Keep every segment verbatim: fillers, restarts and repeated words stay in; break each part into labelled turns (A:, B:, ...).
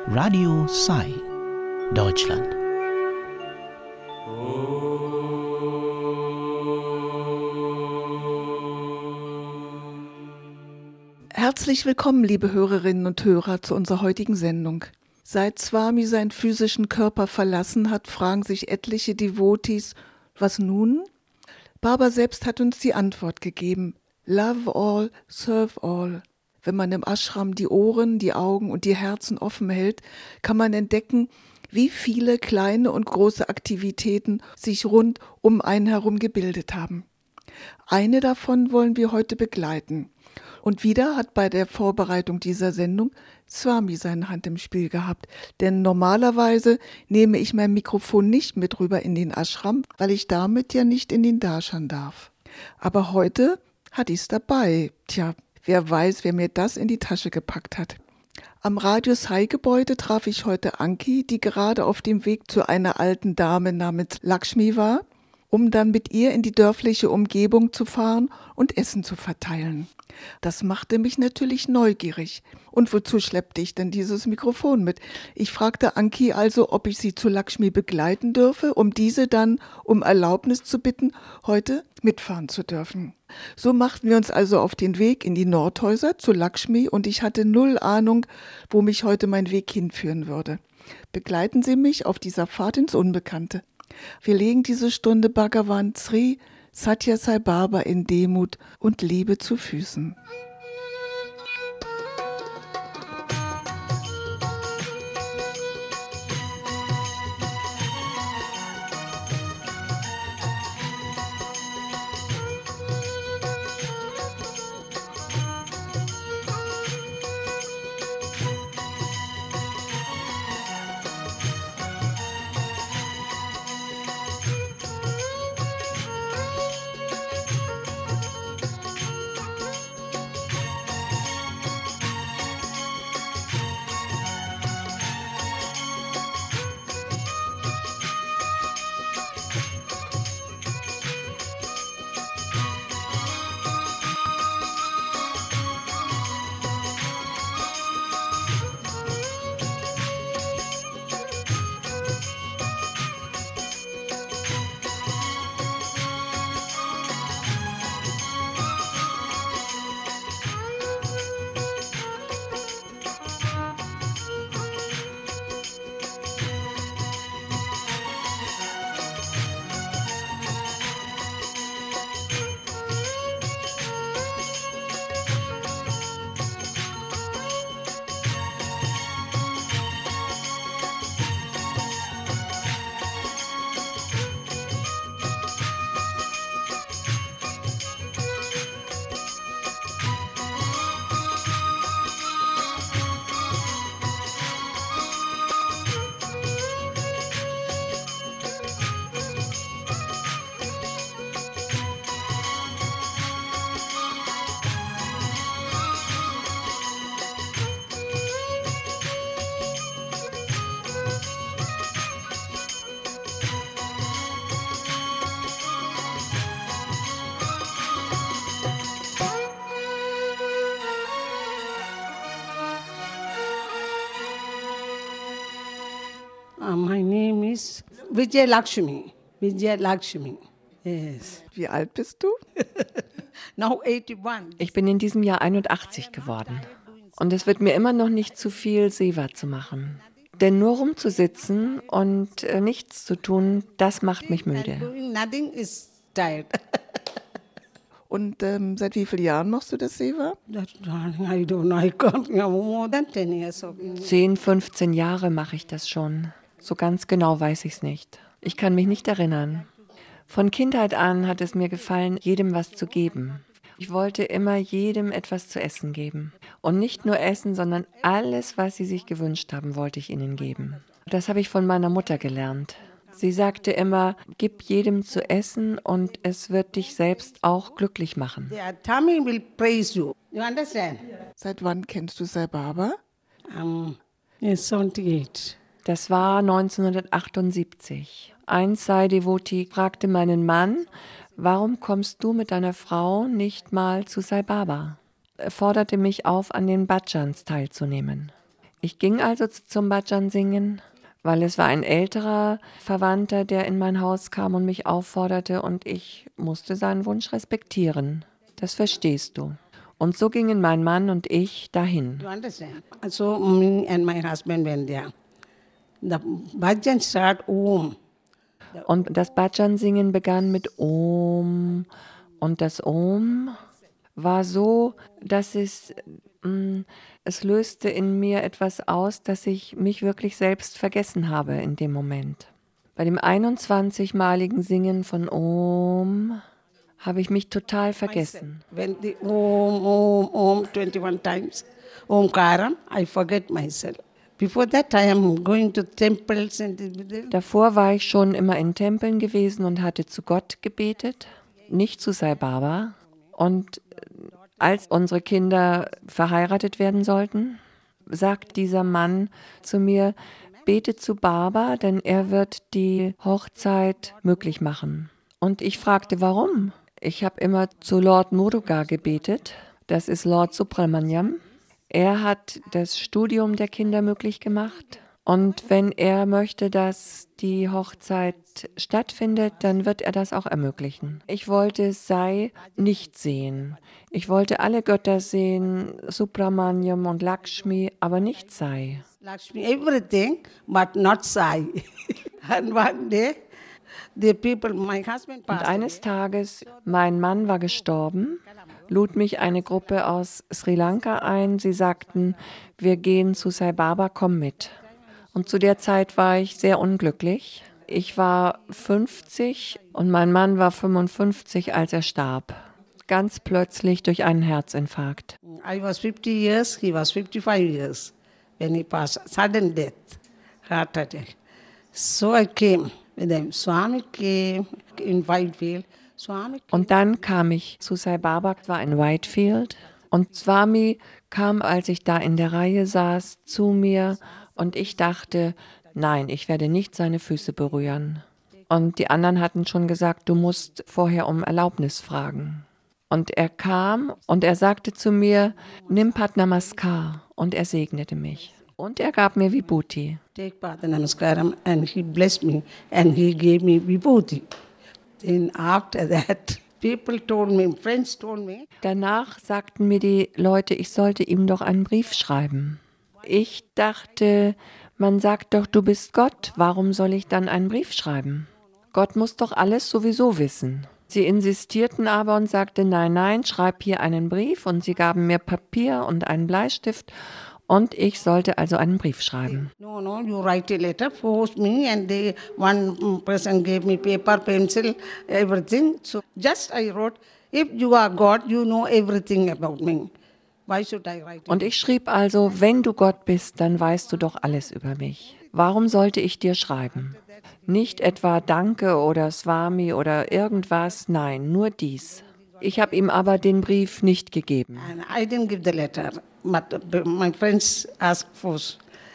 A: Radio Sai, Deutschland.
B: Herzlich willkommen, liebe Hörerinnen und Hörer, zu unserer heutigen Sendung. Seit Swami seinen physischen Körper verlassen hat, fragen sich etliche Devotees, was nun? Baba selbst hat uns die Antwort gegeben: Love all, serve all. Wenn man im Ashram die Ohren, die Augen und die Herzen offen hält, kann man entdecken, wie viele kleine und große Aktivitäten sich rund um einen herum gebildet haben. Eine davon wollen wir heute begleiten. Und wieder hat bei der Vorbereitung dieser Sendung Swami seine Hand im Spiel gehabt. Denn normalerweise nehme ich mein Mikrofon nicht mit rüber in den Ashram, weil ich damit ja nicht in den Darshan darf. Aber heute hatte ich es dabei. Tja, wer weiß, wer mir das in die Tasche gepackt hat. Am Radio Sai-Gebäude traf ich heute Anki, die gerade auf dem Weg zu einer alten Dame namens Lakshmi war, um dann mit ihr in die dörfliche Umgebung zu fahren und Essen zu verteilen. Das machte mich natürlich neugierig. Und wozu schleppte ich denn dieses Mikrofon mit? Ich fragte Anki also, ob ich sie zu Lakshmi begleiten dürfe, um diese dann um Erlaubnis zu bitten, heute mitfahren zu dürfen. So machten wir uns also auf den Weg in die Nordhäuser zu Lakshmi und ich hatte null Ahnung, wo mich heute mein Weg hinführen würde. Begleiten Sie mich auf dieser Fahrt ins Unbekannte. Wir legen diese Stunde Bhagavan Sri Sathya Sai Baba in Demut und Liebe zu Füßen.
C: Uh, my name is Vijay Lakshmi. Vijay Lakshmi. Yes.
B: Wie alt bist du?
C: Now eighty-one.
D: Ich bin in diesem Jahr einundachtzig geworden. Und es wird mir immer noch nicht zu viel, Seva zu machen. Denn nur rumzusitzen und äh, nichts zu tun, das macht mich müde.
C: Doing nothing is tired.
B: Und ähm, seit wie vielen Jahren machst du das Seva?
C: That, I don't know. I can't know. More than ten years. Of
D: Zehn, fünfzehn Jahre mache ich das schon. So ganz genau weiß ich es nicht. Ich kann mich nicht erinnern. Von Kindheit an hat es mir gefallen, jedem was zu geben. Ich wollte immer jedem etwas zu essen geben. Und nicht nur Essen, sondern alles, was sie sich gewünscht haben, wollte ich ihnen geben. Das habe ich von meiner Mutter gelernt. Sie sagte immer, gib jedem zu essen und es wird dich selbst auch glücklich machen.
C: their tummy will praise you. You understand?
B: Seit wann kennst du Sai Baba?
C: Um, yes, seventy-eight.
D: Das war neunzehnhundertachtundsiebzig. Ein Sai-Devotee fragte meinen Mann, warum kommst du mit deiner Frau nicht mal zu Sai Baba? Er forderte mich auf, an den Bhajans teilzunehmen. Ich ging also zum Bhajan singen, weil es war ein älterer Verwandter, der in mein Haus kam und mich aufforderte und ich musste seinen Wunsch respektieren. Das verstehst du. Und so gingen mein Mann und ich dahin.
C: You understand? So me and my husband went there. The bhajan start Om.
D: Und das Bhajan-Singen begann mit Om. Und das Om war so, dass es, mh, es löste in mir etwas aus, dass ich mich wirklich selbst vergessen habe in dem Moment. Bei dem einundzwanzigmaligen Singen von Om habe ich mich total vergessen.
C: When the Om, Om, Om twenty-one times, Omkaram, I forget myself. Before that I am going to temples and
D: Davor war ich schon immer in Tempeln gewesen und hatte zu Gott gebetet, nicht zu Sai Baba. Und als unsere Kinder verheiratet werden sollten, sagt dieser Mann zu mir, bete zu Baba, denn er wird die Hochzeit möglich machen. Und ich fragte, warum? Ich habe immer zu Lord Muruga gebetet, das ist Lord Subramaniam. Er hat das Studium der Kinder möglich gemacht. Und wenn er möchte, dass die Hochzeit stattfindet, dann wird er das auch ermöglichen. Ich wollte Sai nicht sehen. Ich wollte alle Götter sehen, Subramaniam und Lakshmi, aber nicht Sai.
C: Lakshmi, everything, but not Sai. And one day, the people, my husband
D: Und
C: passed
D: eines Tages, mein Mann war gestorben, lud mich eine Gruppe aus Sri Lanka ein. Sie sagten, wir gehen zu Sai Baba, komm mit. Und zu der Zeit war ich sehr unglücklich. Ich war fünfzig und mein Mann war fünfundfünfzig, als er starb. Ganz plötzlich durch einen Herzinfarkt.
C: I was fifty years, he was fifty-five years when he passed. Sudden death, heart attack. So I came with him. Swami came in Whitefield. Swami came.
D: Und dann kam ich zu Sai Baba, war in Whitefield. Und Swami kam, als ich da in der Reihe saß, zu mir und ich dachte, nein, ich werde nicht seine Füße berühren. Und die anderen hatten schon gesagt, du musst vorher um Erlaubnis fragen. Und er kam und er sagte zu mir, nimm Pat Namaskar, und er segnete mich. Und er gab mir Vibhuti.
C: Take Pada Namaskaram and he blessed me and he gave me Vibhuti. Then after that, people told me, friends told me.
D: Danach sagten mir die Leute, ich sollte ihm doch einen Brief schreiben. Ich dachte, man sagt doch, du bist Gott, warum soll ich dann einen Brief schreiben? Gott muss doch alles sowieso wissen. Sie insistierten aber und sagten, nein, nein, schreib hier einen Brief, und sie gaben mir Papier und einen Bleistift und ich sollte also einen Brief schreiben.
C: No, no, you write a letter, post me, and they, one person gave me paper, pencil, everything. So just I wrote, if you are God, you know everything about me. Why should I write it?
D: Und ich schrieb also, wenn du Gott bist, dann weißt du doch alles über mich. Warum sollte ich dir schreiben? Nicht etwa Danke oder Swami oder irgendwas, nein, nur dies. Ich habe ihm aber den Brief nicht gegeben.
C: And I didn't give the letter, but my friends asked first.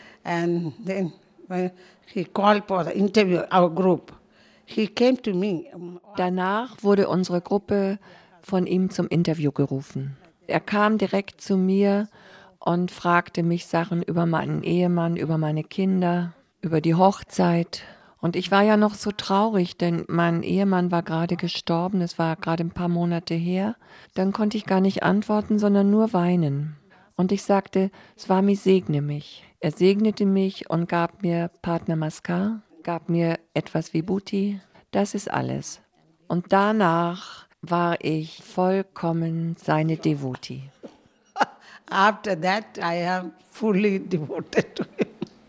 C: And then when he called for the interview, our group. He came to me.
D: Danach wurde unsere Gruppe von ihm zum Interview gerufen. Er kam direkt zu mir und fragte mich Sachen über meinen Ehemann, über meine Kinder, über die Hochzeit. Und ich war ja noch so traurig, denn mein Ehemann war gerade gestorben, es war gerade ein paar Monate her. Dann konnte ich gar nicht antworten, sondern nur weinen. Und ich sagte, Swami, segne mich. Er segnete mich und gab mir Pat Namaskar, gab mir etwas Vibhuti. Das ist alles. Und danach war ich vollkommen seine Devotee.
C: After that, I am fully devoted to him.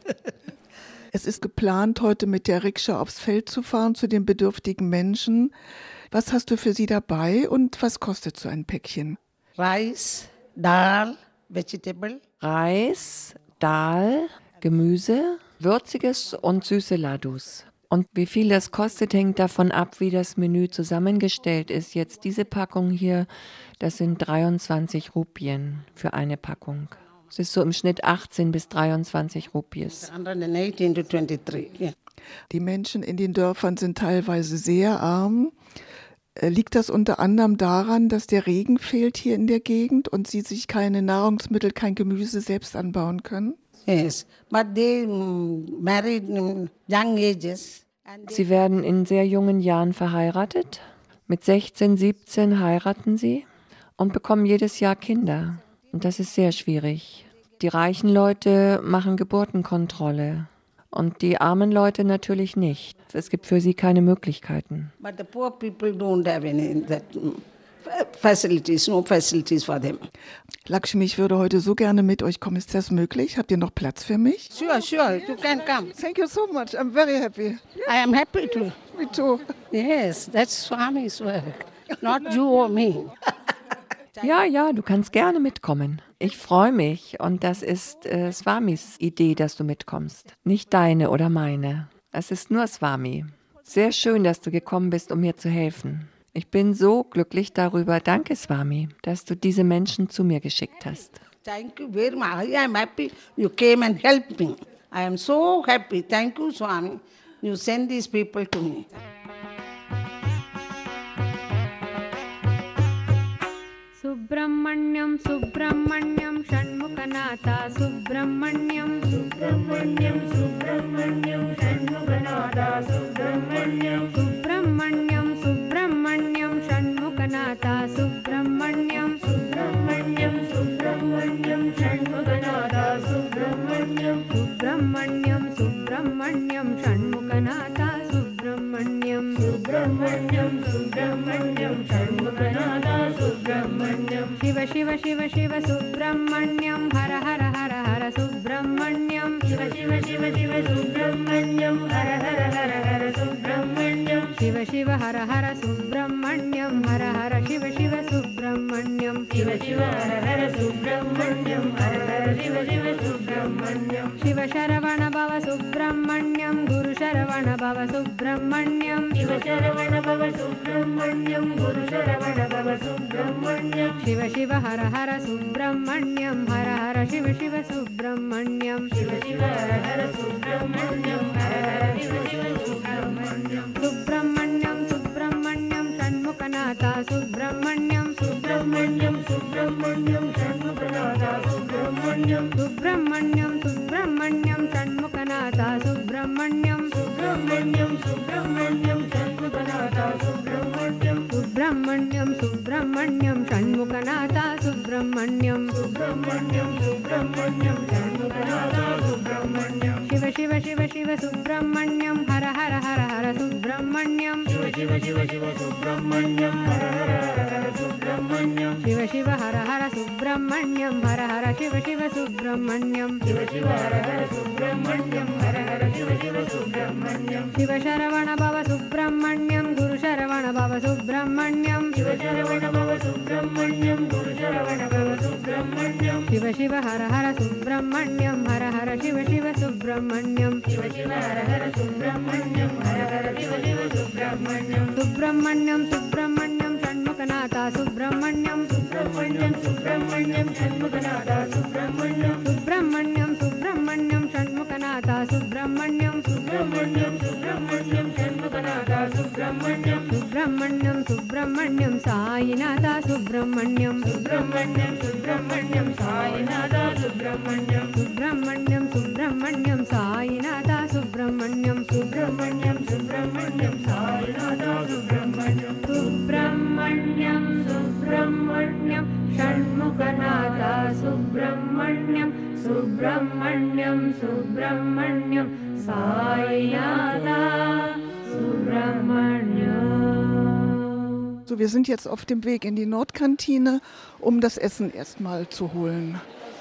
B: Es ist geplant, heute mit der Rikscha aufs Feld zu fahren zu den bedürftigen Menschen. Was hast du für sie dabei und was kostet so ein Päckchen?
C: Rice, dal, vegetable.
D: Reis, Dal, Gemüse, würziges und süße Ladus. Und wie viel das kostet, hängt davon ab, wie das Menü zusammengestellt ist. Jetzt diese Packung hier, das sind dreiundzwanzig Rupien für eine Packung. Es ist so im Schnitt achtzehn bis dreiundzwanzig Rupies.
C: one hundred eighteen to twenty-three. Yeah.
B: Die Menschen in den Dörfern sind teilweise sehr arm. Äh, Liegt das unter anderem daran, dass der Regen fehlt hier in der Gegend und sie sich keine Nahrungsmittel, kein Gemüse selbst anbauen können?
C: Yes, but they mm, married in young ages. And they,
D: Sie werden in sehr jungen Jahren verheiratet. Mit sechzehn, siebzehn heiraten sie und bekommen jedes Jahr Kinder. Und das ist sehr schwierig. Die reichen Leute machen Geburtenkontrolle und die armen Leute natürlich nicht. Es gibt für sie keine Möglichkeiten.
C: but the poor people don't have any that mm, facilities, no facilities for them.
B: Lakshmi, ich würde heute so gerne mit euch kommen. Ist das möglich? Habt ihr noch Platz für mich?
C: Sure, sure, you can come.
B: Thank you so much. I'm very happy.
C: I am happy to.
B: Me too.
C: Yes, that's Swami's work, not you or me.
D: Ja, ja, du kannst gerne mitkommen. Ich freue mich und das ist äh, Swamis Idee, dass du mitkommst. Nicht deine oder meine. Es ist nur Swami. Sehr schön, dass du gekommen bist, um mir zu helfen. Ich bin so glücklich darüber. Danke, Swami, dass du diese Menschen zu mir geschickt hast.
C: Thank you very much. I am happy you came and helped me. I am so happy. Thank you, Swami. You send these people to me.
E: Subramanyam, Subramanyam, Shanmukanatha, Subramanyam, Subramanyam, Subramanyam, Shanmukanatha, Subramanyam, Subramanyam, Subramanyam, Shanmukanatha, Subramanyam, Subramanyam, Subramanyam, Shanmukanatha, Subramanyam, Subramanyam, Subramanyam, Shanmukanatha, Subramanyam, Subramanyam, Subramanyam, Shanmukanatha, Subramanyam, Shiva Shiva Shiva Shiva Subramanyam, Hara Hara Hara Hara Subramanyam, Shiva Shiva Shiva Shiva Subramanyam, Hara Hara Hara Hara Subramanyam, Shiva Shiva Hara Hara Subramanyam, Hara Hara Shiva Shiva Subramanyam, Shiva Shiva Hara Hara Subramanyam, Hara Hara Shiva Shiva Subramanyam, Shiva Sharavana Bhava Subramanyam, Guru Sharavana Bhava Subramanyam, Shiva Sharavana Bhava Subramanyam, Guru Sharavana Bhava Subramanyam, Shiva Shiva Hara Hara Subramanyam, Hara Hara Shiva Shiva Subramanyam, Shiva Shiva Hara Hara Subramanyam, Hara Hara Shiva Shiva Subramanyam, Subramanyam, Subramanyam, Shanmukanatha, Subramanyam, Subramanyam, Subramanyam, Shanmukanatha, Subramanyam, Subramanyam, Subramanyam, Shanmukanatha, Subramanyam, Subramanyam, Subramanyam, Shanmukanatha, Subramanyam, Subramanyam, Subramanyam, Shanmukanatha, Subramanyam, Subramanyam, Subramanyam, Shanmukanatha, Subramanyam, Shiva Shiva Shiva Shiva Subramanyam, Hara Hara Hara Hara Subramanyam, Shiva Shiva Shiva Shiva Subramanyam, Hara Hara Hara Hara Subramanyam, Shiva Shiva Hara Hara Subramanyam, Hara Hara Shiva Shiva Subramanyam, Shiva Shiva Hara Hara Subramanyam, Hara Hara Shiva Shiva Subramanyam, Shiva Sharavana Bhava Subramanyam, Guru Sharavana Bhava Subramanyam, Shiva Sharavana Bhava Subramanyam, Guru Sharavana Bhava Subramanyam, Shiva Shiva Hara Hara Subramanyam, Hara Hara Shiva Shiva Subramanyam, Shiva Shiva Hara Hara Subramanyam, Hara Hara Shiva Shiva Subramanyam, Subramanyam, Subramanyam, Shanmukanatha, Subramanyam, Subramanyam, Subramanyam, Shanmukanatha, Subramanyam, Subramanyam, Subramanyam, Shanmukanatha, Subramanyam, Subramanyam, Subramanyam, Shanmukanatha, Subramanyam, Subramanyam, Subramanyam, Sainatha, Subramanyam, Subramanyam, Subramanyam, Sainatha, Subramanyam, Subramanyam, Subramanyam, Sainatha, Subramanyam, Subramanyam, Subramanyam, Sainatha, Subramanyam, Subramanyam, Subramanyam, Shanmukanatha, Subramanyam, Subramanyam, Subramanyam, Sainatha, Subramanyam.
B: So, wir sind jetzt auf dem Weg in die Nordkantine, um das Essen erstmal zu holen.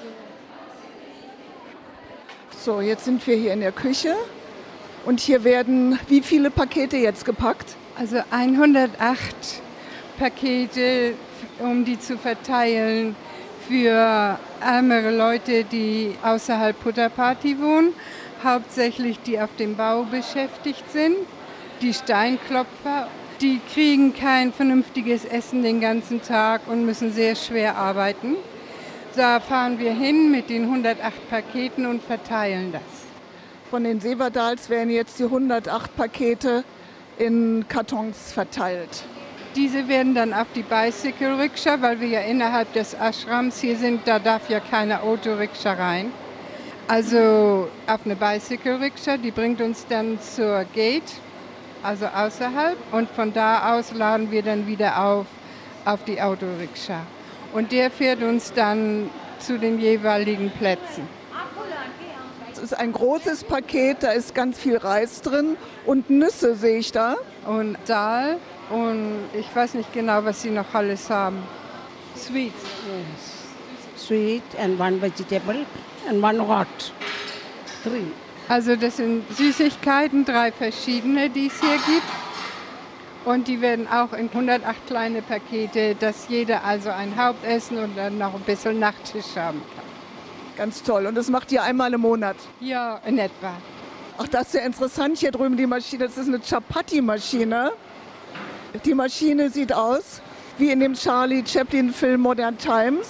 B: So, jetzt sind wir hier in der Küche und hier werden wie viele Pakete jetzt gepackt?
F: Also hundertacht Pakete, um die zu verteilen für ärmere Leute, die außerhalb Puttaparthi wohnen, hauptsächlich die auf dem Bau beschäftigt sind, die Steinklopfer. Die kriegen kein vernünftiges Essen den ganzen Tag und müssen sehr schwer arbeiten. Da fahren wir hin mit den hundertacht Paketen und verteilen das.
B: Von den Sevadals werden jetzt die hundertacht Pakete in Kartons verteilt.
F: Diese werden dann auf die Bicycle Rickshaw, weil wir ja innerhalb des Ashrams hier sind, da darf ja keine Autorikscha rein. Also auf eine Bicycle Rickshaw, die bringt uns dann zur Gate, also außerhalb. Und von da aus laden wir dann wieder auf, auf die Autorikscha. Und der fährt uns dann zu den jeweiligen Plätzen.
B: Es ist ein großes Paket, da ist ganz viel Reis drin und Nüsse sehe ich da.
F: Und Dahl und ich weiß nicht genau, was sie noch alles haben. Sweet.
C: Yes. Sweet and one vegetable and one hot. Three.
F: Also das sind Süßigkeiten, drei verschiedene, die es hier gibt. Und die werden auch in hundertacht kleine Pakete, dass jeder also ein Hauptessen und dann noch ein bisschen Nachtisch haben kann.
B: Ganz toll. Und das macht ihr einmal im Monat?
F: Ja, in etwa.
B: Ach, das ist ja interessant hier drüben, die Maschine. Das ist eine Chapati-Maschine. Die Maschine sieht aus wie in dem Charlie Chaplin-Film Modern Times.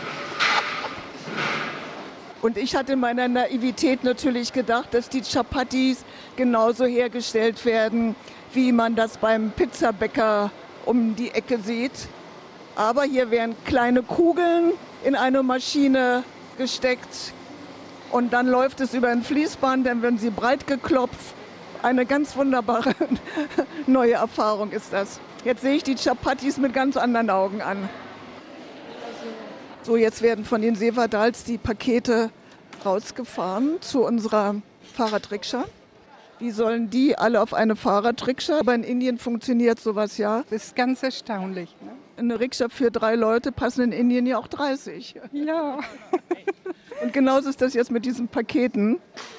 B: Und ich hatte in meiner Naivität natürlich gedacht, dass die Chapatis genauso hergestellt werden, wie man das beim Pizzabäcker um die Ecke sieht. Aber hier werden kleine Kugeln in eine Maschine gesteckt und dann läuft es über ein Fließband, dann werden sie breit geklopft. Eine ganz wunderbare neue Erfahrung ist das. Jetzt sehe ich die Chapatis mit ganz anderen Augen an. So, jetzt werden von den Sevadals die Pakete rausgefahren zu unserer Fahrradrikscha. Wie sollen die alle auf eine Fahrradrikscha? Aber in Indien funktioniert sowas ja.
F: Das ist ganz erstaunlich. Ne?
B: Eine Rikscha für drei Leute passen in Indien ja auch dreißig.
F: Ja.
B: Und genauso ist das jetzt mit diesen Paketen.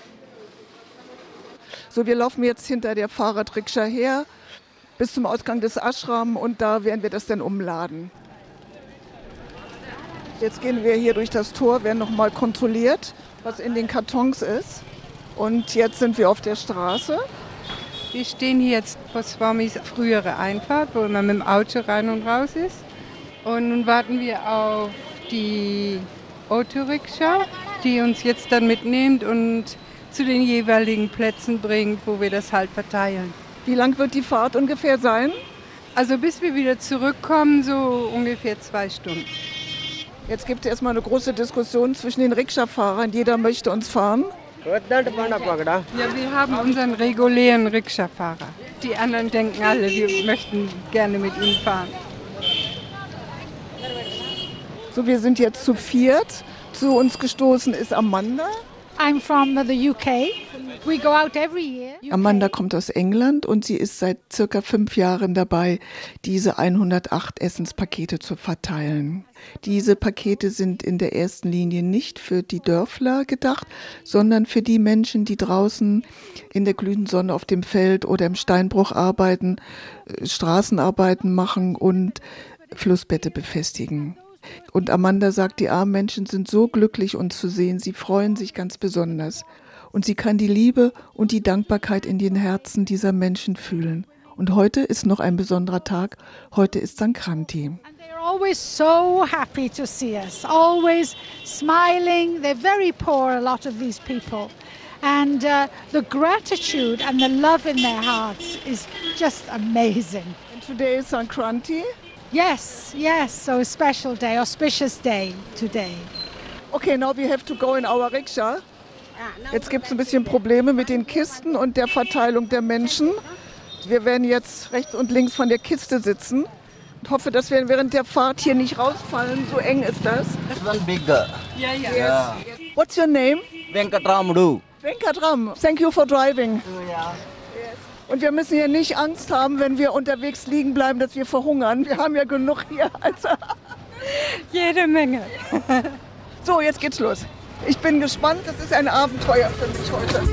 B: So, wir laufen jetzt hinter der Fahrradrikscha her bis zum Ausgang des Ashram und da werden wir das dann umladen. Jetzt gehen wir hier durch das Tor, werden nochmal kontrolliert, was in den Kartons ist. Und jetzt sind wir auf der Straße.
F: Wir stehen hier jetzt vor Swamis frühere Einfahrt, wo man mit dem Auto rein und raus ist. Und nun warten wir auf die Autorikscha, die uns jetzt dann mitnimmt und zu den jeweiligen Plätzen bringt, wo wir das halt verteilen.
B: Wie lang wird die Fahrt ungefähr sein?
F: Also bis wir wieder zurückkommen, so ungefähr zwei Stunden.
B: Jetzt gibt es erstmal eine große Diskussion zwischen den Rikscha-Fahrern. Jeder möchte uns fahren.
F: Ja, wir haben unseren regulären Rikscha-Fahrer. Die anderen denken alle, wir möchten gerne mit ihm fahren.
B: So, wir sind jetzt zu viert. Zu uns gestoßen ist Amanda.
G: I'm from the U K. We go out every year.
B: Amanda kommt aus England und sie ist seit circa fünf Jahren dabei, diese hundertacht Essenspakete zu verteilen. Diese Pakete sind in der ersten Linie nicht für die Dörfler gedacht, sondern für die Menschen, die draußen in der glühenden Sonne auf dem Feld oder im Steinbruch arbeiten, Straßenarbeiten machen und Flussbette befestigen. Und Amanda sagt, die armen Menschen sind so glücklich, uns zu sehen. Sie freuen sich ganz besonders. Und sie kann die Liebe und die Dankbarkeit in den Herzen dieser Menschen fühlen. Und heute ist noch ein besonderer Tag. Heute ist Sankranti.
G: And they're always so happy to see us, always smiling. They're very poor, a lot of these people. And uh, the gratitude and the love in their hearts is just amazing.
B: And today is Sankranti.
G: Yes, yes, so a special day, auspicious day today.
B: Okay, now we have to go in our rickshaw. Jetzt gibt es ein bisschen Probleme mit den Kisten und der Verteilung der Menschen. Wir werden jetzt rechts und links von der Kiste sitzen und hoffe, dass wir während der Fahrt hier nicht rausfallen. So eng ist das.
H: This one bigger.
F: Ja, ja.
H: Yeah.
B: What's your name?
H: Venkatramadu.
B: Venkatram. Thank you for driving.
H: Yeah.
B: Und wir müssen ja nicht Angst haben, wenn wir unterwegs liegen bleiben, dass wir verhungern. Wir haben ja genug hier. Also.
F: Jede Menge.
B: So, jetzt geht's los. Ich bin gespannt. Das ist ein Abenteuer für mich heute.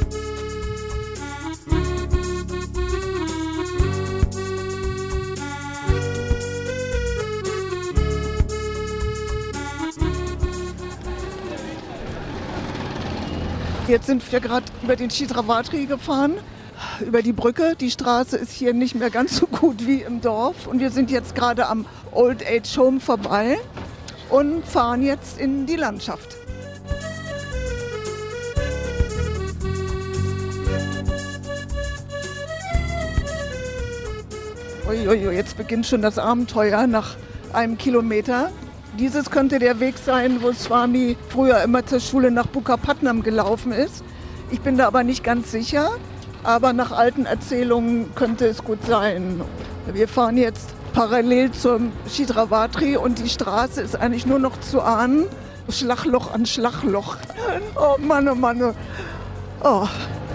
B: Jetzt sind wir gerade über den Chitravatri gefahren, über die Brücke. Die Straße ist hier nicht mehr ganz so gut wie im Dorf. Und wir sind jetzt gerade am Old Age Home vorbei und fahren jetzt in die Landschaft. Uiuiui, jetzt beginnt schon das Abenteuer nach einem Kilometer. Dieses könnte der Weg sein, wo Swami früher immer zur Schule nach Bukkapatnam gelaufen ist. Ich bin da aber nicht ganz sicher, aber nach alten Erzählungen könnte es gut sein. Wir fahren jetzt parallel zum Chitravatri und die Straße ist eigentlich nur noch zu ahnen. Schlagloch an Schlagloch. Oh Mann, oh Mann. Oh.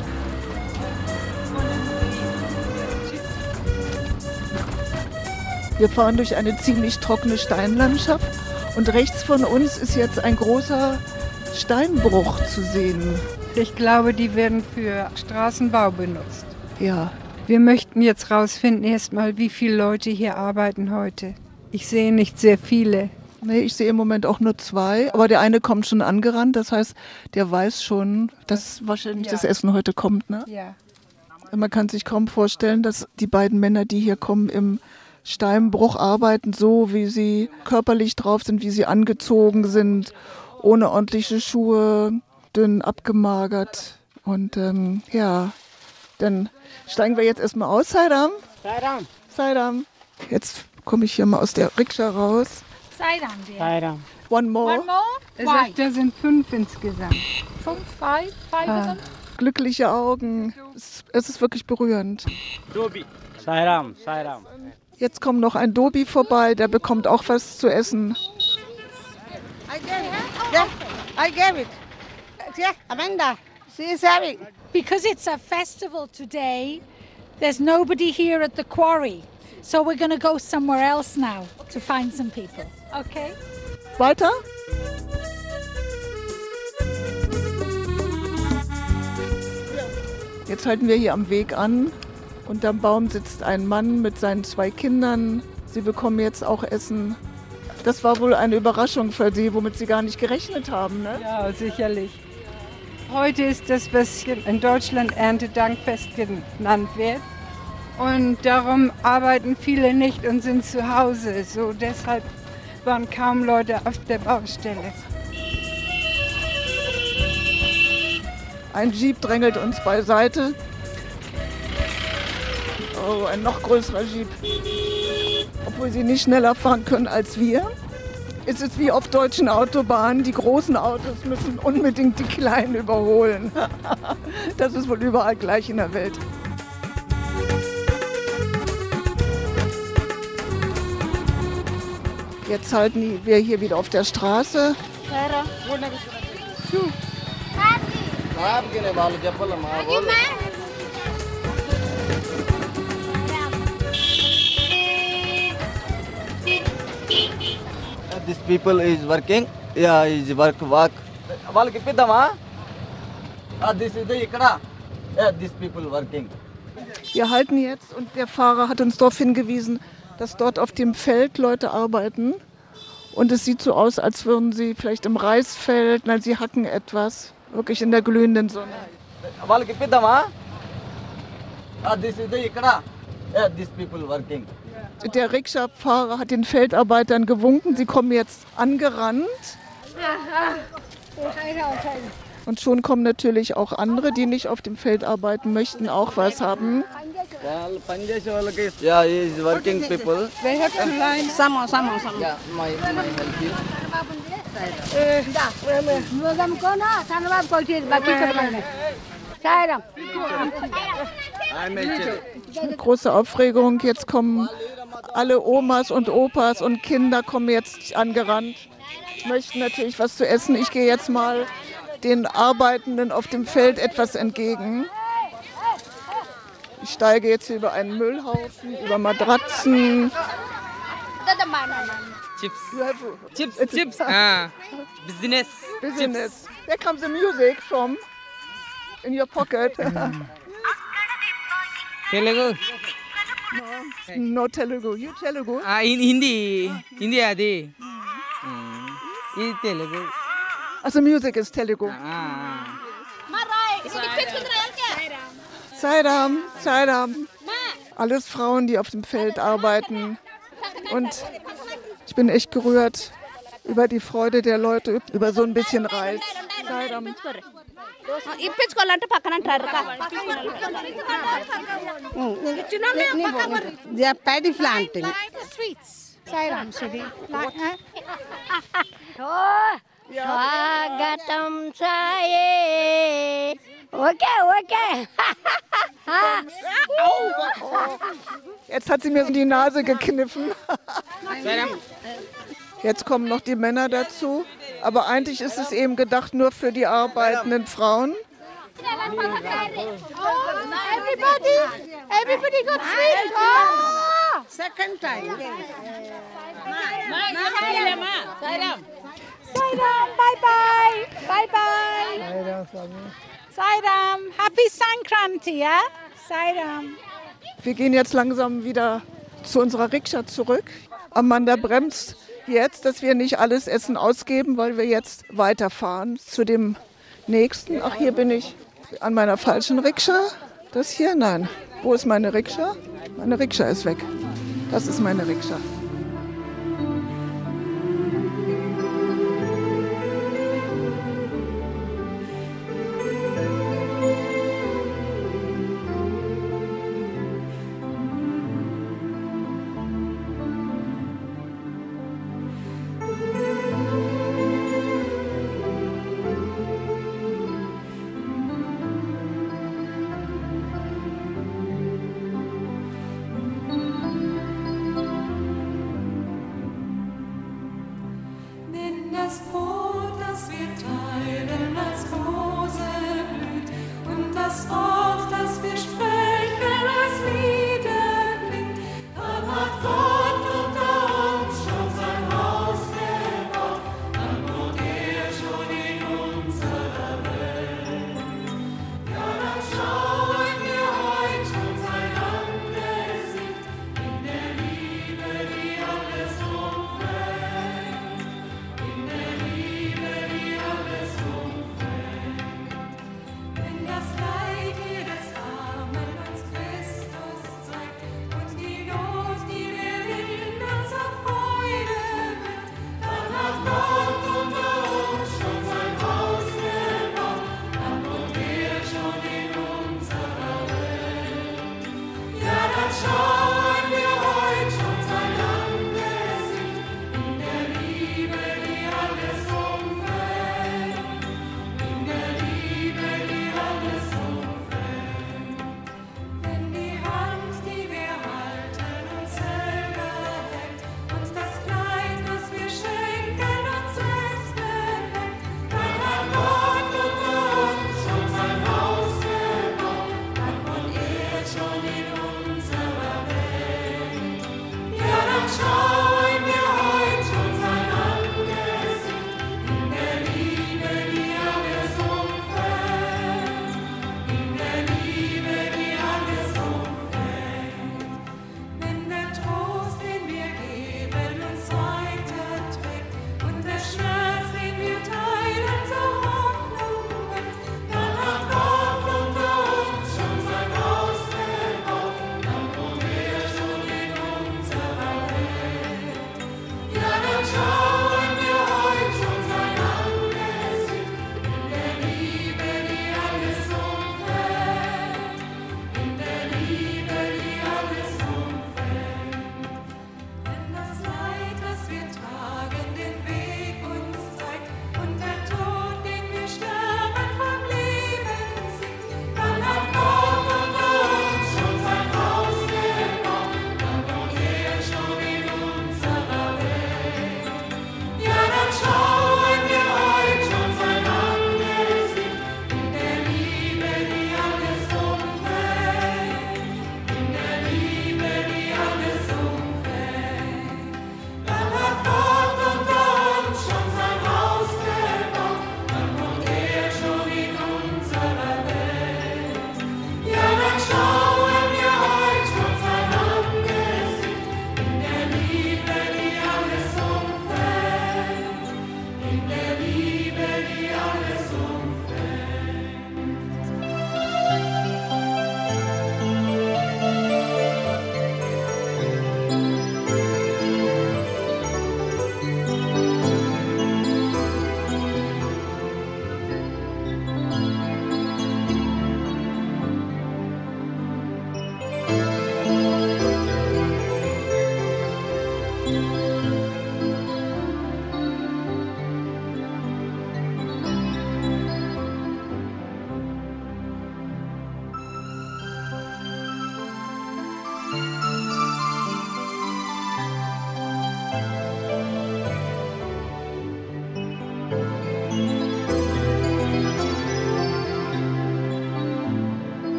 B: Wir fahren durch eine ziemlich trockene Steinlandschaft und rechts von uns ist jetzt ein großer Steinbruch zu sehen.
F: Ich glaube, die werden für Straßenbau benutzt.
B: Ja.
F: Wir möchten jetzt rausfinden erstmal, wie viele Leute hier arbeiten heute. Ich sehe nicht sehr viele.
B: Nee, ich sehe im Moment auch nur zwei, aber der eine kommt schon angerannt, das heißt, der weiß schon, dass wahrscheinlich
F: Ja.
B: das Essen heute kommt, ne?
F: Ja.
B: Man kann sich kaum vorstellen, dass die beiden Männer, die hier kommen, im Steinbruch arbeiten, so wie sie körperlich drauf sind, wie sie angezogen sind, ohne ordentliche Schuhe, dünn abgemagert. Und ähm, ja, dann steigen wir jetzt erstmal aus, Saidam.
C: Sairam.
B: Saidam. Jetzt komme ich hier mal aus der Rikscha raus.
G: Sairam, dear.
C: Sairam.
B: One more.
G: One more?
F: Er
G: Why?
F: sagt, da sind fünf insgesamt.
G: Fünf, five, five
F: Ah.
G: of them?
B: Glückliche Augen. Es, es ist wirklich berührend.
I: Sairam, Sairam.
B: Jetzt kommt noch ein Dobi vorbei, der bekommt auch was zu essen.
C: I gave it. Yeah, I gave it. Yeah, Amanda, she is having.
G: Because it's a festival today, there's nobody here at the quarry. So we're going to go somewhere else now to find some people. Okay?
B: Weiter? Jetzt halten wir hier am Weg an. Unterm Baum sitzt ein Mann mit seinen zwei Kindern. Sie bekommen jetzt auch Essen. Das war wohl eine Überraschung für Sie, womit Sie gar nicht gerechnet haben, ne?
F: Ja, sicherlich. Heute ist das, was in Deutschland Erntedankfest genannt wird. Und darum arbeiten viele nicht und sind zu Hause. So deshalb waren kaum Leute auf der Baustelle.
B: Ein Jeep drängelt uns beiseite. Oh, ein noch größerer Jeep. Obwohl sie nicht schneller fahren können als wir. Es ist wie auf deutschen Autobahnen. Die großen Autos müssen unbedingt die kleinen überholen. Das ist wohl überall gleich in der Welt. Jetzt halten wir hier wieder auf der Straße.
H: This people is working. Yeah, is work work. వాళ్ళకి ఇప్పిద్దామా? Ah, this is the ఇక్కడ. Yeah, these people working.
B: Wir halten jetzt und der Fahrer hat uns darauf hingewiesen, dass dort auf dem Feld Leute arbeiten. Und es sieht so aus, als würden sie vielleicht im Reisfeld, nein, sie hacken etwas, wirklich in der glühenden Sonne.
H: వాళ్ళకి ఇప్పిద్దామా? Ah, this is the ఇక్కడ. Yeah, these people working.
B: Der Rikscha-Fahrer hat den Feldarbeitern gewunken, sie kommen jetzt angerannt. Und schon kommen natürlich auch andere, die nicht auf dem Feld arbeiten möchten, auch was haben.
H: వాళ్ళు పని చేసే వాళ్ళకి yeah, he is working people.
F: They have to line.
C: Samo, samo, samo.
H: Yeah, my my help you. I'm a
B: Große Aufregung, jetzt kommen alle Omas und Opas und Kinder kommen jetzt angerannt, möchten natürlich was zu essen. Ich gehe jetzt mal den Arbeitenden auf dem Feld etwas entgegen. Ich steige jetzt über einen Müllhaufen, über Matratzen.
J: Chips.
B: You have
J: Chips,
B: It's a-
J: chips. Ah, business.
B: business. There comes the music from in your pocket.
J: Telugu.
B: No Telugu. You Telugu?
J: Ah, in Hindi. Hindi adi. ఇది Telugu.
B: Also music is Telugu. Saidam, Saidam. Alles Frauen, die auf dem Feld arbeiten. Und ich bin echt gerührt über die Freude der Leute, über so ein bisschen Reis. Saidam.
K: ఇప్పించుకోవాలంటే పక్కన అంటారు
C: They are paddy planting.
G: Sweets. Sairam, Sudi. Like, huh?
L: Swagatam Saye. Okay, okay.
B: Jetzt hat sie mir in die Nase gekniffen. Jetzt kommen noch die Männer dazu. Aber eigentlich ist es eben gedacht nur für die arbeitenden Frauen.
L: Everybody, everybody got sweet. Oh,
C: Second time.
L: Sairam, bye bye, bye bye. Sairam, happy Sankranti, ja? Sairam.
B: Wir gehen jetzt langsam wieder zu unserer Rikscha zurück. Amanda bremst jetzt, dass wir nicht alles Essen ausgeben, weil wir jetzt weiterfahren zu dem nächsten. Ach, hier bin ich an meiner falschen Rikscha. Das hier? Nein. Wo ist meine Rikscha? Meine Rikscha ist weg. Das ist meine Rikscha.
E: Das Brot, das wir teilen, als Rose blüht, und das Wort, das wir sprechen, als Lieder klingt. Dann hat Gott unter uns schon sein Haus gebaut, dann wohnt er schon in unserer Welt. Ja, dann schauen wir heute schon sein Angesicht, in der Liebe, die alles umfängt. In der Liebe, die alles umfängt. Wenn das Leid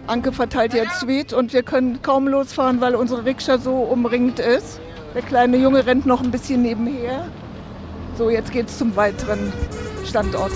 B: Anke verteilt jetzt Sweet und wir können kaum losfahren, weil unsere Rikscha so umringt ist. Der kleine Junge rennt noch ein bisschen nebenher. So, jetzt geht's zum weiteren Standort.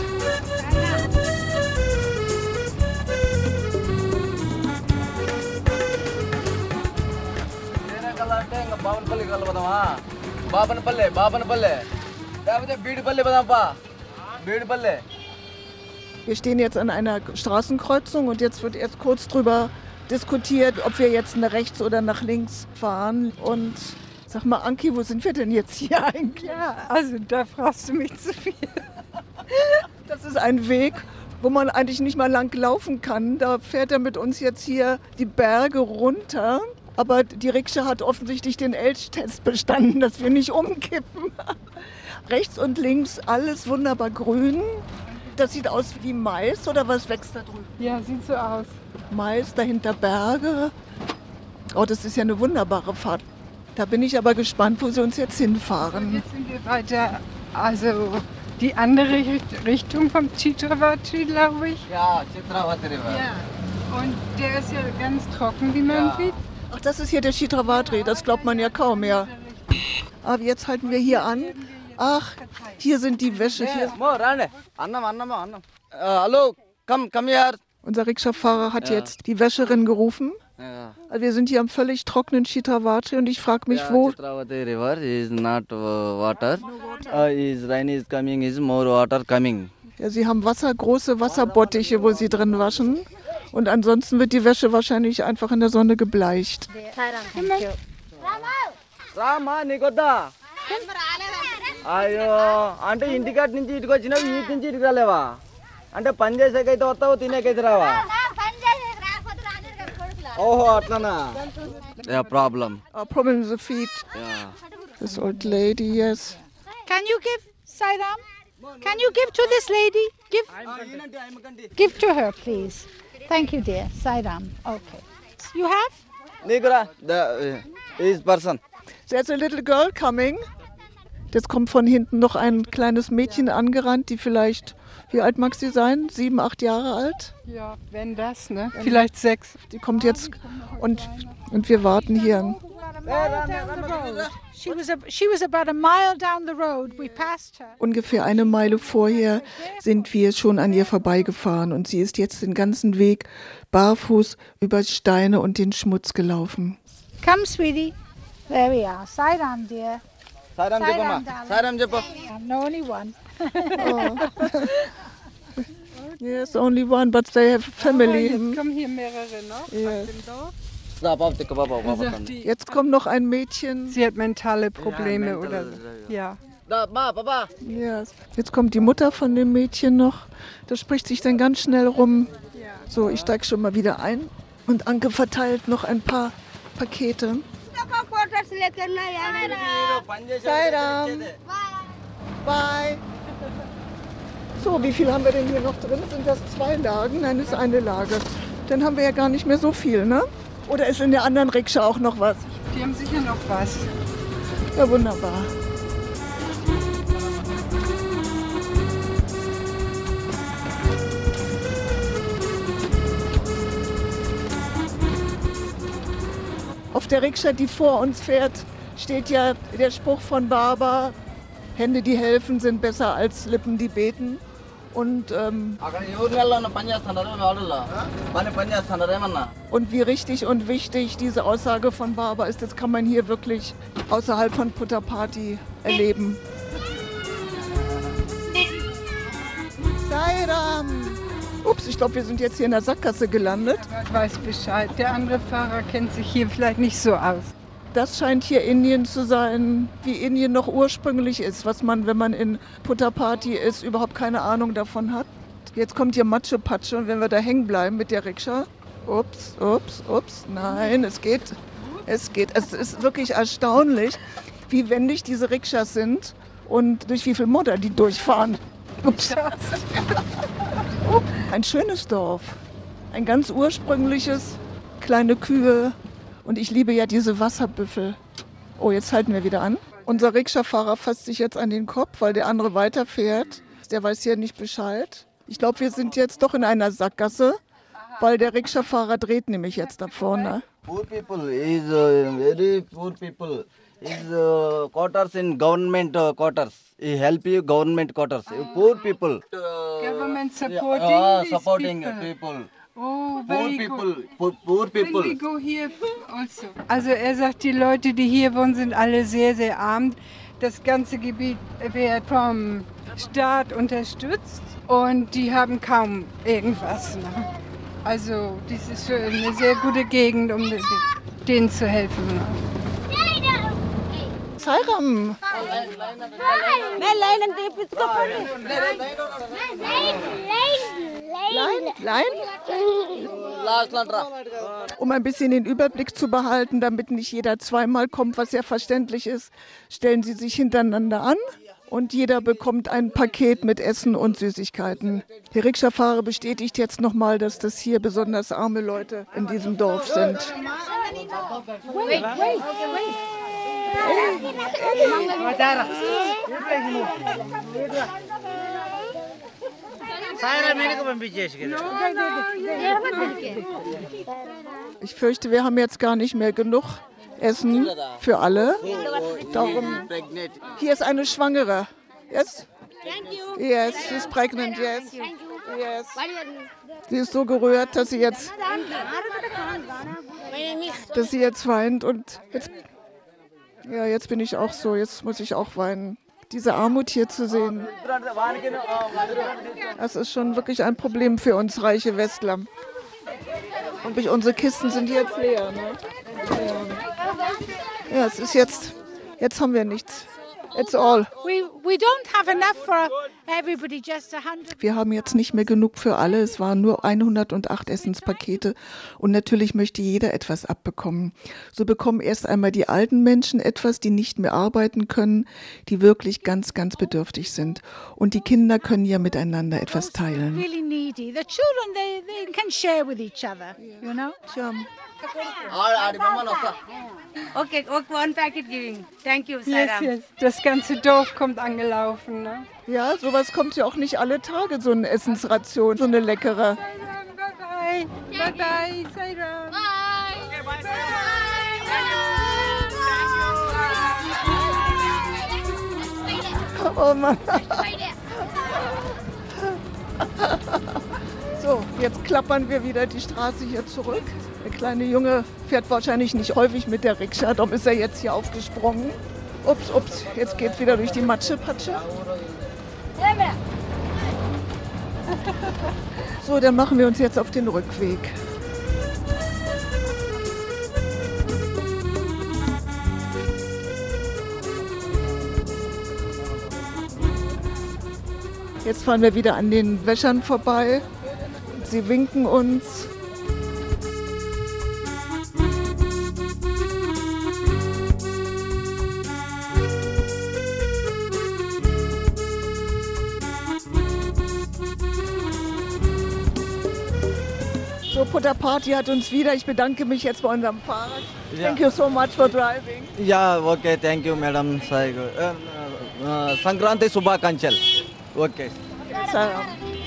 B: Wir stehen jetzt an einer Straßenkreuzung und jetzt wird erst kurz drüber diskutiert, ob wir jetzt nach rechts oder nach links fahren. Und sag mal, Anki, wo sind wir denn jetzt hier eigentlich?
F: Ja, also da fragst du mich zu viel.
B: Das ist ein Weg, wo man eigentlich nicht mal lang laufen kann. Da fährt er mit uns jetzt hier die Berge runter. Aber die Rikscha hat offensichtlich den Elchtest bestanden, dass wir nicht umkippen. Rechts und links alles wunderbar grün. Das sieht aus wie Mais oder was wächst da drüben?
F: Ja, sieht so aus.
B: Mais, dahinter Berge. Oh, das ist ja eine wunderbare Fahrt. Da bin ich aber gespannt, wo sie uns jetzt hinfahren.
F: Jetzt sind wir weiter, also die andere Richtung vom Chitravati, glaube ich.
H: Ja, Chitravati River.
F: Ja. Und der ist ja ganz trocken, wie man
H: Ja.
F: sieht.
B: Ach, das ist hier der Chitravati, das glaubt man ja kaum mehr. Aber jetzt halten wir hier an. Ach, hier sind die Wäsche. Hier.
H: Annam, Annam, Annam. Hallo, komm, komm her.
B: Unser Rikscha-Fahrer hat
H: Ja.
B: jetzt die Wäscherin gerufen.
H: Ja.
B: Also wir sind hier am völlig trockenen Chitravati und ich frage mich,
H: Yeah,
B: wo...
H: Chitravati River is not uh, water. Uh, is rain is coming, is more water coming.
B: Ja, sie haben Wasser, große Wasserbottiche, wo sie drin waschen. Und ansonsten wird die Wäsche wahrscheinlich einfach in der Sonne gebleicht.
H: Rama నీకొద్దా అయ్యో అంటే ఇంటికాటి నుంచి ఇటుకు వచ్చినావు ఈ నుంచి ఇటుకు రాలేవా అంటే పని చేసేకైతే వస్తావు తినేకైతే రావా ఓహో అట్లనా yeah problem
B: Uh, problem with the feet.
H: Yeah
B: This old lady, yes.
G: Can you give, Sairam? Can you give to this lady? Give, give to her, please. Thank you, dear. Sairam. Okay. You have?
H: నీకురా this person
B: There's a little girl coming. Jetzt kommt von hinten noch ein kleines Mädchen angerannt, die vielleicht, wie alt mag sie sein? Sieben, acht Jahre alt?
F: Ja, wenn das, ne? Vielleicht sechs.
B: Die kommt jetzt und, und wir warten hier.
G: She was, a, she was about a mile down the road. We passed her.
B: Ungefähr eine Meile vorher sind wir schon an ihr vorbeigefahren und sie ist jetzt den ganzen Weg barfuß über Steine und den Schmutz gelaufen.
G: Come, sweetie. There we are. Sairam, dear.
H: Sairam చెప్పమ్మా సాయిరామ్ చెప్పు
G: No, only one.
B: Yes, only one, but they have family.
F: Jetzt kommen hier mehrere noch
B: Yes.
F: aus dem Dorf.
H: రా పాప తిక్క పాప పాప
B: Jetzt kommt noch ein Mädchen.
F: Sie hat mentale Probleme
H: Ja,
F: oder
H: mentale-
F: so. Ja.
H: దా బా పాపా
B: Yes. Jetzt kommt die Mutter von dem Mädchen noch. Das spricht sich dann ganz schnell rum. So, ich steige schon mal wieder ein. Und Anke verteilt noch ein paar Pakete. Sairam. Bye. So, wie viel haben wir denn hier noch drin? Sind das zwei Lagen? Nein, das ist eine Lage. Dann haben wir ja gar nicht mehr so viel, ne? Oder ist in der anderen Rikscha auch noch was?
F: Die haben sicher noch was.
B: Ja, wunderbar. Auf der Rikscha, die vor uns fährt, steht ja der Spruch von Baba, Hände, die helfen, sind besser als Lippen, die beten. Und, ähm,
H: అక్కడ ఎవరి నెలలో పని చేస్తున్నారు వాడల్లో పని పని చేస్తున్నారు ఏమన్నా
B: und wie richtig und wichtig diese Aussage von Baba ist, das kann man hier wirklich außerhalb von Puttapati erleben. Sairam! Ups, ich glaube, wir sind jetzt hier in der Sackgasse gelandet.
F: Ich weiß Bescheid. Der andere Fahrer kennt sich hier vielleicht nicht so aus.
B: Das scheint hier Indien zu sein, wie Indien noch ursprünglich ist, was man, wenn man in Puttapati ist, überhaupt keine Ahnung davon hat. Jetzt kommt hier Machu Picchu und wenn wir da hängen bleiben mit der Rikscha, ups, ups, ups, nein, es geht, es geht. Es ist wirklich erstaunlich, wie wendig diese Rikschas sind und durch wie viel Modder die durchfahren. Ups. Ein schönes Dorf, ein ganz ursprüngliches, kleine Kühe. Und ich liebe ja diese Wasserbüffel. Oh, jetzt halten wir wieder an. Unser Rikscha-Fahrer fasst sich jetzt an den Kopf, weil der andere weiterfährt. Der weiß hier nicht Bescheid. Ich glaube, wir sind jetzt doch in einer Sackgasse. Weil der Rikscha-Fahrer dreht nämlich jetzt da vorne.
H: Poor people is uh, very poor people. Is uh, quarters in government uh, quarters. He help you government quarters. Poor people. Uh,
F: Government supporting
H: yeah,
F: these
H: supporting
F: people.
H: people.
F: Oh,
H: Poor
F: very
H: people.
F: good.
H: Poor, poor people.
F: When we go here also. Also er sagt, die Leute, die hier wohnen, sind alle sehr, sehr arm. Das ganze Gebiet wird vom Staat unterstützt und die haben kaum irgendwas. Ne? Also dies ist schon eine sehr gute Gegend, um denen zu helfen. Ne?
B: Sairam. Lein? Um ein bisschen den Überblick zu behalten, damit nicht jeder zweimal kommt, was ja verständlich ist, stellen Sie sich hintereinander an und jeder bekommt ein Paket mit Essen und Süßigkeiten. Der Rikscha-Fahrer bestätigt jetzt nochmal, dass das hier besonders arme Leute in diesem Dorf sind.
L: Wait, wait, wait.
B: Ich fürchte, wir haben jetzt gar nicht mehr genug Essen für alle. Darum, hier ist eine Schwangere. Yes? Yes, she's pregnant, yes. Yes. Sie ist so gerührt, dass sie jetzt, dass sie jetzt weint und jetzt, ja, jetzt bin ich auch so, jetzt muss ich auch weinen. Diese Armut hier zu sehen, das ist schon wirklich ein Problem für uns reiche Westler. Und unsere Kisten sind jetzt leer. Ne? Ja. ja, es ist jetzt, jetzt haben wir nichts. It's all.
G: We, we don't have enough for everybody, just a hundred.
B: Wir haben jetzt nicht mehr genug für alle. Es waren nur hundertacht Essenspakete. Und natürlich möchte jeder etwas abbekommen. So bekommen erst einmal die alten Menschen etwas, die nicht mehr arbeiten können, die wirklich ganz, ganz bedürftig sind. Und die Kinder können ja miteinander etwas teilen.
G: Really needy. The children, they, they can share with each other, you know?
B: Tja.
L: Okay, okay, one packet giving. Thank you,
F: Yes,
L: Sairam.
F: yes. Das ganze Dorf kommt angelaufen. Ne?
B: Ja, sowas kommt ja auch nicht alle Tage, so eine Essensration, so eine leckere.
F: Bye, bye, bye, Sairam.
B: Oh Mann. So, jetzt klappern wir wieder die Straße hier zurück. Der kleine Junge fährt wahrscheinlich nicht häufig mit der Rikscha, darum ist er jetzt hier aufgesprungen. Ups, ups, jetzt geht wieder durch die Matsche-Patsche. So, dann machen wir uns jetzt auf den Rückweg. Jetzt fahren wir wieder an den Wäschern vorbei. Sie winken uns. So, Putter Party hat uns wieder. Ich bedanke mich jetzt bei unserem Fahrer.
H: Ja.
B: Thank you so much for driving.
H: Yeah, okay, thank you, madam. Sai- Uh, uh, Sankranti Subhakanchal. Okay.
B: Salam.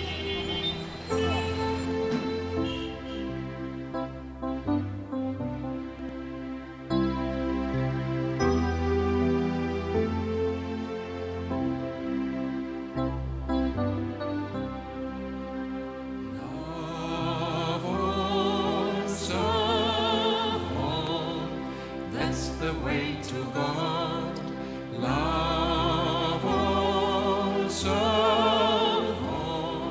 E: That's the way to God. Love all, serve all.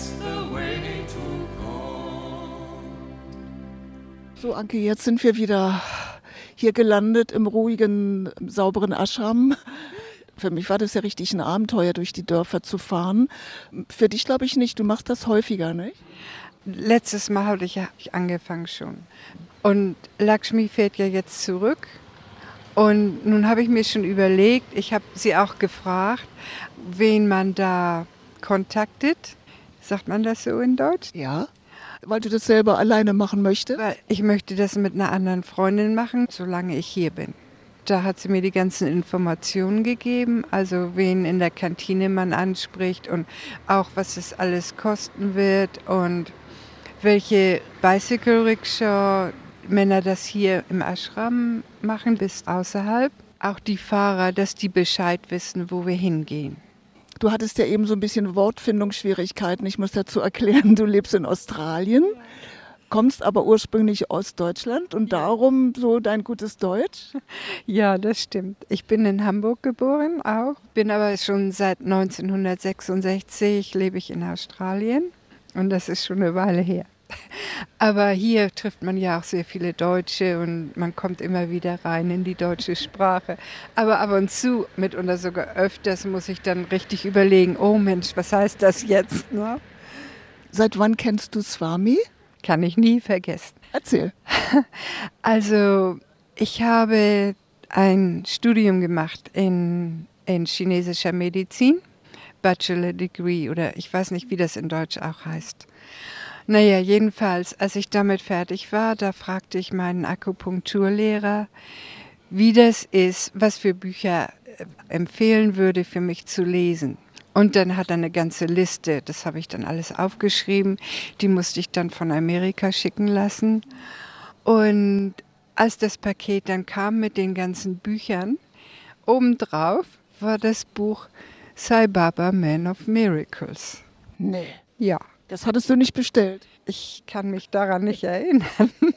E: that's the way to go.
B: So, Anke, jetzt sind wir wieder hier gelandet im ruhigen, sauberen Ascham. Für mich war das ja richtig ein Abenteuer, durch die Dörfer zu fahren. Für dich glaube ich nicht, du machst das häufiger, nicht?
F: Letztes Mal habe ich, hab ich angefangen schon. Und Lakshmi fährt ja jetzt zurück. Und nun habe ich mir schon überlegt, ich habe sie auch gefragt, wen man da kontaktet. Sagt man das so in Deutsch?
B: Ja. Weil du das selber alleine machen möchtest?
F: Weil ich möchte das mit einer anderen Freundin machen, solange ich hier bin. Da hat sie mir die ganzen Informationen gegeben, also wen in der Kantine man anspricht und auch was es alles kosten wird und welche Bicycle Rickshaw Männer das hier im Ashram machen bis außerhalb. Auch die Fahrer, dass die Bescheid wissen, wo wir hingehen.
B: Du hattest ja eben so ein bisschen Wortfindungsschwierigkeiten. Ich muss dazu erklären, du lebst in Australien, kommst aber ursprünglich aus Deutschland und darum so dein gutes Deutsch?
F: Ja, das stimmt. Ich bin in Hamburg geboren auch, bin aber schon seit neunzehnhundertsechsundsechzig lebe ich in Australien und das ist schon eine Weile her. Aber hier trifft man ja auch sehr viele Deutsche und man kommt immer wieder rein in die deutsche Sprache. Aber ab und zu, mitunter sogar öfters, muss ich dann richtig überlegen, oh Mensch, was heißt das jetzt? Ne?
B: Seit wann kennst du Swami?
F: Kann ich nie vergessen.
B: Erzähl.
F: Also ich habe ein Studium gemacht in, in chinesischer Medizin, Bachelor Degree oder ich weiß nicht, wie das in Deutsch auch heißt. Naja, jedenfalls, als ich damit fertig war, da fragte ich meinen Akupunkturlehrer, wie das ist, was für Bücher empfehlen würde für mich zu lesen. Und dann hat er eine ganze Liste, das habe ich dann alles aufgeschrieben, die musste ich dann von Amerika schicken lassen. Und als das Paket dann kam mit den ganzen Büchern, obendrauf war das Buch Sai Baba, Man of Miracles.
B: Nee.
F: Ja.
B: Das hattest du nicht bestellt?
F: Ich kann mich daran nicht erinnern.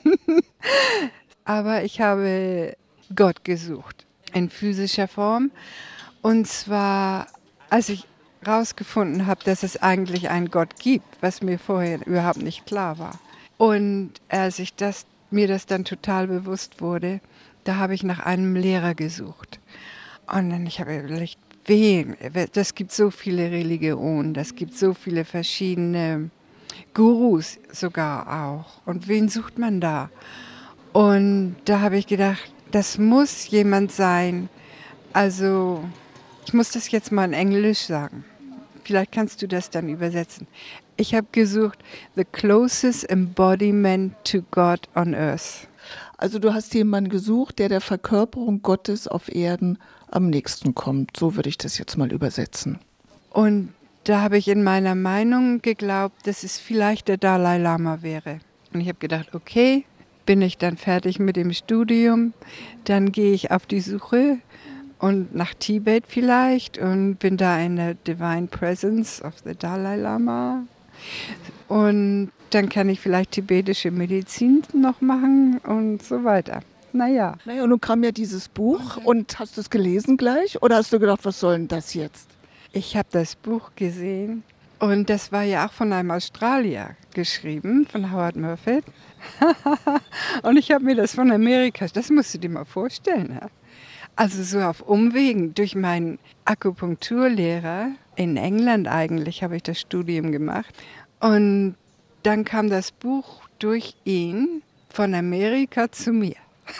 F: Aber ich habe Gott gesucht, in physischer Form. Und zwar, als ich herausgefunden habe, dass es eigentlich einen Gott gibt, was mir vorher überhaupt nicht klar war. Und als ich das, mir das dann total bewusst wurde, da habe ich nach einem Lehrer gesucht. Und dann ich habe überlegt, wen? Das gibt so viele Religionen, das gibt so viele verschiedene Gurus sogar auch. Und wen sucht man da? Und da habe ich gedacht, das muss jemand sein. Also, ich muss das jetzt mal in Englisch sagen. Vielleicht kannst du das dann übersetzen. Ich habe gesucht, the closest embodiment to God on earth.
B: Also du hast jemanden gesucht, der der Verkörperung Gottes auf Erden am nächsten kommt. So würde ich das jetzt mal übersetzen.
F: Und da habe ich in meiner Meinung geglaubt, dass es vielleicht der Dalai Lama wäre. Und ich habe gedacht, okay, bin ich dann fertig mit dem Studium, dann gehe ich auf die Suche und nach Tibet vielleicht und bin da in der Divine Presence of the Dalai Lama. Und dann kann ich vielleicht tibetische Medizin noch machen und so weiter. Naja.
B: Naja, und nun kam ja dieses Buch und hast du es gelesen gleich? Oder hast du gedacht, was soll denn das jetzt?
F: Ich habe das Buch gesehen und das war ja auch von einem Australier geschrieben, von Howard Murphy. Und ich habe mir das von Amerika, das musst du dir mal vorstellen. Ja? Also so auf Umwegen durch meinen Akupunkturlehrer in England eigentlich habe ich das Studium gemacht. Und dann kam das Buch durch ihn von Amerika zu mir.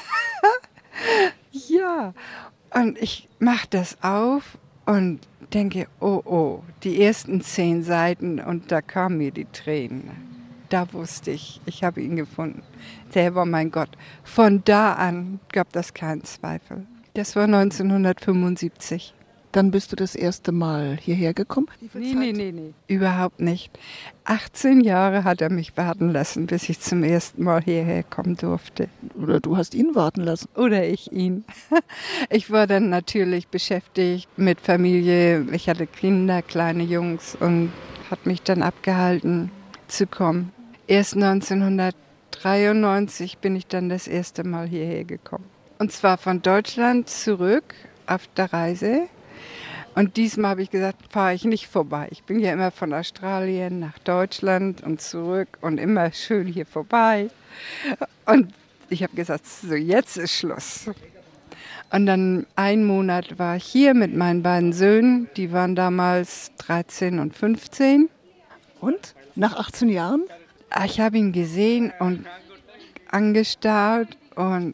F: Ja, und ich mache das auf und denke, oh, oh, die ersten zehn Seiten und da kamen mir die Tränen. Da wusste ich, ich habe ihn gefunden. Der war mein Gott. Von da an gab das keinen Zweifel. Das war neunzehnhundertfünfundsiebzig.
B: Dann bist du das erste Mal hierher gekommen?
F: Nee, nee, nee, nee. Überhaupt nicht. achtzehn Jahre hat er mich warten lassen, bis ich zum ersten Mal hierher kommen durfte.
B: Oder du hast ihn warten lassen.
F: Oder ich ihn. Ich war dann natürlich beschäftigt mit Familie. Ich hatte Kinder, kleine Jungs und hat mich dann abgehalten zu kommen. Erst neunzehnhundertdreiundneunzig bin ich dann das erste Mal hierher gekommen. Und zwar von Deutschland zurück auf der Reise. Und diesmal habe ich gesagt, fahre ich nicht vorbei. Ich bin ja immer von Australien nach Deutschland und zurück und immer schön hier vorbei. Und ich habe gesagt, so jetzt ist Schluss. Und dann einen Monat war ich hier mit meinen beiden Söhnen. Die waren damals dreizehn und fünfzehn.
B: Und? Nach achtzehn Jahren?
F: Ich habe ihn gesehen und angestarrt und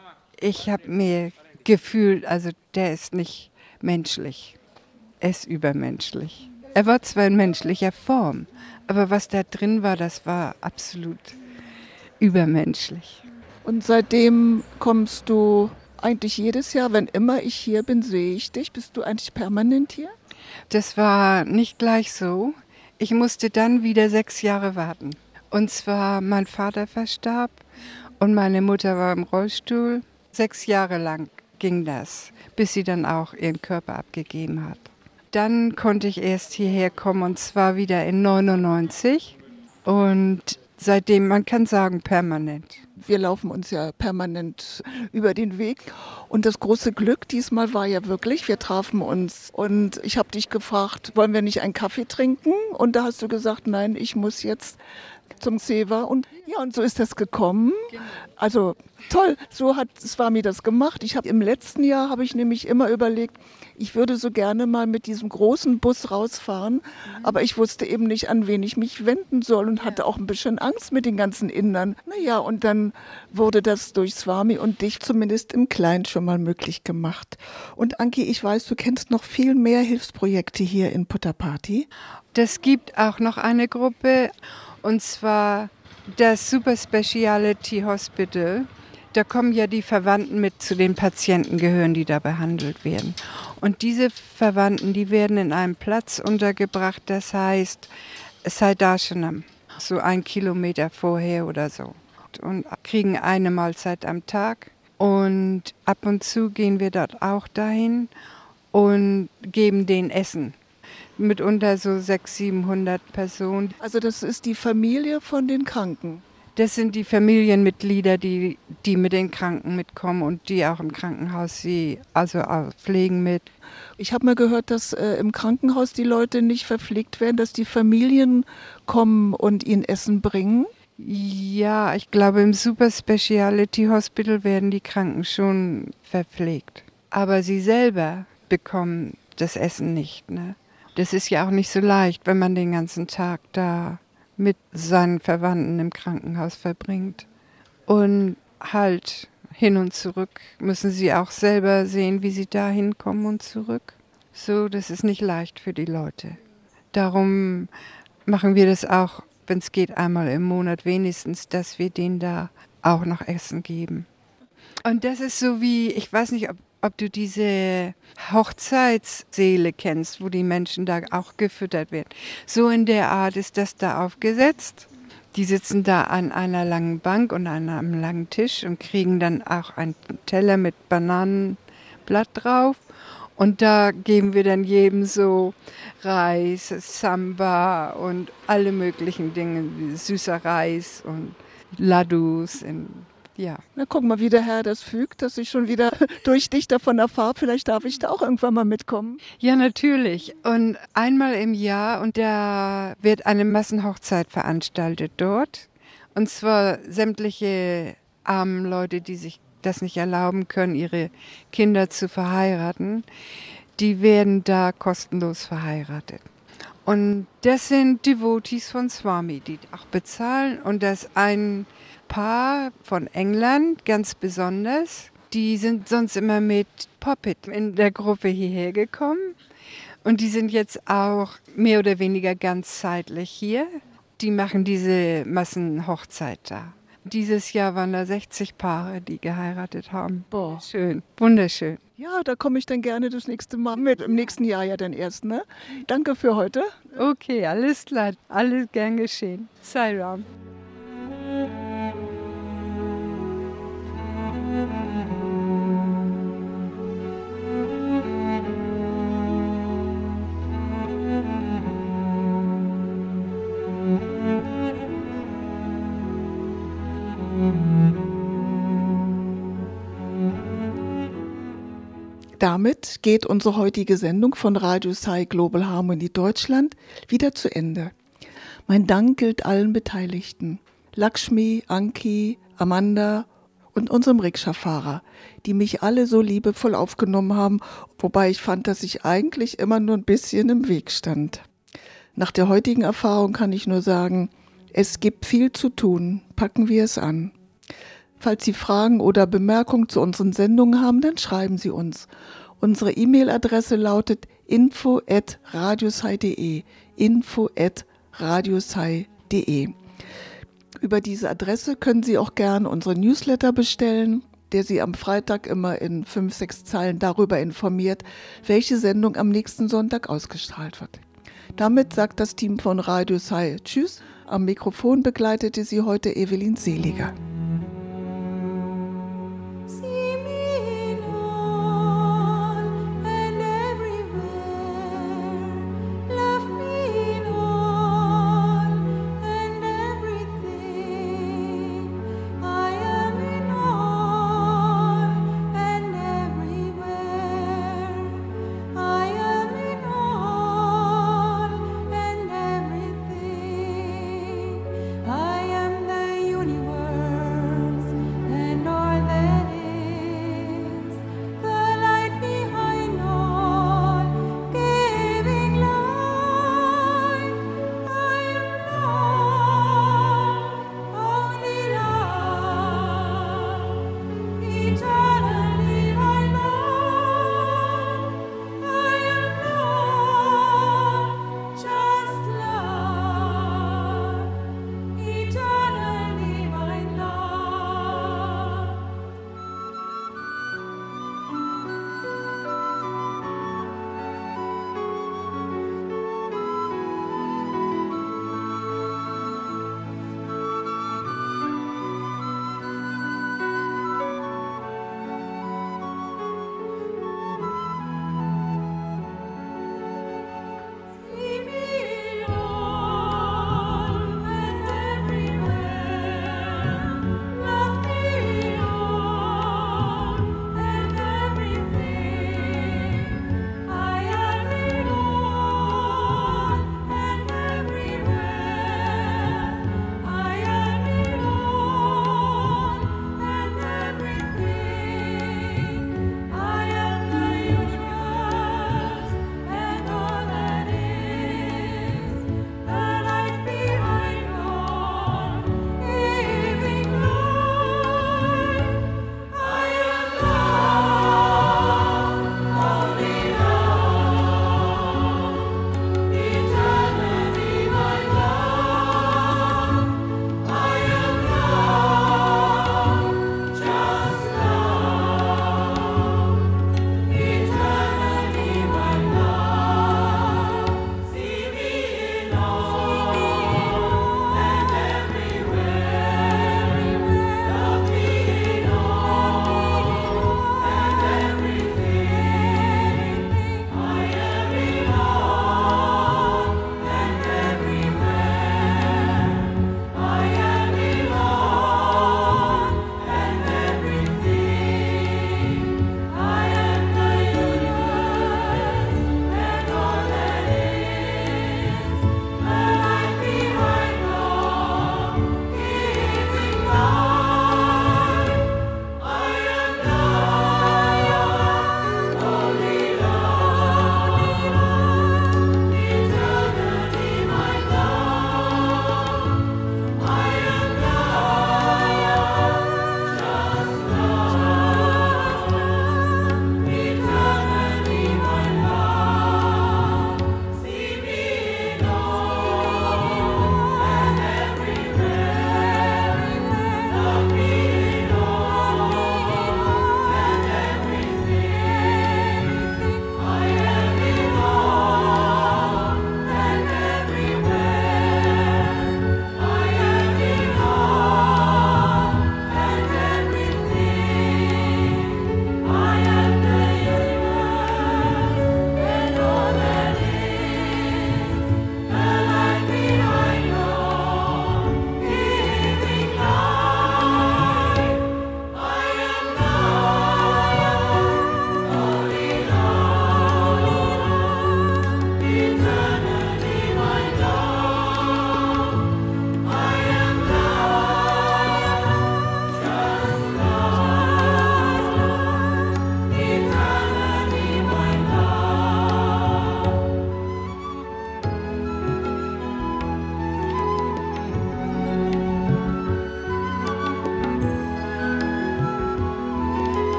F: ich habe mir gefühlt, also der ist nicht menschlich. Er ist übermenschlich. Er war zwar in menschlicher Form, aber was da drin war, das war absolut übermenschlich.
B: Und seitdem kommst du eigentlich jedes Jahr, wenn immer ich hier bin, sehe ich dich. Bist du eigentlich permanent hier?
F: Das war nicht gleich so. Ich musste dann wieder sechs Jahre warten. Und zwar, mein Vater verstarb und meine Mutter war im Rollstuhl. Sechs Jahre lang ging das, bis sie dann auch ihren Körper abgegeben hat. Dann konnte ich erst hierher kommen und zwar wieder in neunundneunzig und seitdem, man kann sagen, permanent.
B: Wir laufen uns ja permanent über den Weg und das große Glück diesmal war ja wirklich, wir trafen uns und ich habe dich gefragt, wollen wir nicht einen Kaffee trinken? Und da hast du gesagt, nein, ich muss jetzt zum Seva und ja, und so ist das gekommen. Also toll, so hat Swami das gemacht. Ich habe im letzten Jahr habe ich nämlich immer überlegt, ich würde so gerne mal mit diesem großen Bus rausfahren, aber ich wusste eben nicht, an wen ich mich wenden soll und hatte auch ein bisschen Angst mit den ganzen Indern. Naja, und dann wurde das durch Swami und dich zumindest im Kleinen schon mal möglich gemacht. Und Anki, ich weiß, du kennst noch viel mehr Hilfsprojekte hier in Puttaparthi.
F: Das gibt auch noch eine Gruppe, und zwar das Super Speciality Hospital. Da kommen ja die Verwandten mit zu den Patienten gehören, die da behandelt werden. Und diese Verwandten, die werden in einem Platz untergebracht, das heißt Saidarshanam, so ein Kilometer vorher oder so. Und kriegen eine Mahlzeit am Tag. Und ab und zu gehen wir dort auch dahin und geben denen Essen. Mitunter so sechshundert, siebenhundert Personen.
B: Also das ist die Familie von den Kranken?
F: Das sind die Familienmitglieder, die, die mit den Kranken mitkommen und die auch im Krankenhaus sie also auch pflegen mit.
B: Ich habe mal gehört, dass äh, im Krankenhaus die Leute nicht verpflegt werden, dass die Familien kommen und ihnen Essen bringen.
F: Ja, ich glaube, im Super Speciality Hospital werden die Kranken schon verpflegt. Aber sie selber bekommen das Essen nicht, ne? Das ist ja auch nicht so leicht, wenn man den ganzen Tag da mit seinen Verwandten im Krankenhaus verbringt. Und halt hin und zurück müssen sie auch selber sehen, wie sie da hinkommen und zurück. So, das ist nicht leicht für die Leute. Darum machen wir das auch, wenn es geht, einmal im Monat wenigstens, dass wir denen da auch noch Essen geben. Und das ist so wie, ich weiß nicht, ob ob du diese Hochzeitssäle kennst, wo die Menschen da auch gefüttert werden. So in der Art ist das da aufgesetzt. Die sitzen da an einer langen Bank und an einem langen Tisch und kriegen dann auch einen Teller mit Bananenblatt drauf. Und da geben wir dann jedem so Reis, Samba und alle möglichen Dinge, wie süßer Reis und Laddus in Ja.
B: Na, guck mal, wie der Herr das fügt, dass ich schon wieder durch dich davon erfahre. Vielleicht darf ich da auch irgendwann mal mitkommen.
F: Ja, natürlich. Und einmal im Jahr, und da wird eine Massenhochzeit veranstaltet dort. Und zwar sämtliche armen Leute, die sich das nicht erlauben können, ihre Kinder zu verheiraten, die werden da kostenlos verheiratet. Und das sind Devotees von Swami, die auch bezahlen. Und das ist ein Paar von England, ganz besonders. Die sind sonst immer mit Poppet in der Gruppe hierher gekommen. Und die sind jetzt auch mehr oder weniger ganzzeitlich hier. Die machen diese Massenhochzeit da. Dieses Jahr waren da sechzig Paare, die geheiratet haben.
B: Boah.
F: Schön, wunderschön.
B: Ja, da komme ich dann gerne das nächste Mal mit. Im nächsten Jahr ja dann erst, ne? Danke für heute.
F: Okay, alles klar. Alles gern geschehen. Sairam.
B: Damit geht unsere heutige Sendung von Radio Sai Global Harmony Deutschland wieder zu Ende. Mein Dank gilt allen Beteiligten, Lakshmi, Anki, Amanda und unserem Rikscha-Fahrer, die mich alle so liebevoll aufgenommen haben, wobei ich fand, dass ich eigentlich immer nur ein bisschen im Weg stand. Nach der heutigen Erfahrung kann ich nur sagen, es gibt viel zu tun, packen wir es an. Falls Sie Fragen oder Bemerkungen zu unseren Sendungen haben, dann schreiben Sie uns. Unsere E-Mail-Adresse lautet info at radiosai punkt de, info at radiosai punkt de. Über diese Adresse können Sie auch gerne unsere Newsletter bestellen, der Sie am Freitag immer in fünf, sechs Zeilen darüber informiert, welche Sendung am nächsten Sonntag ausgestrahlt wird. Damit sagt das Team von Radio Sai Tschüss. Am Mikrofon begleitete Sie heute Evelyn Seliger.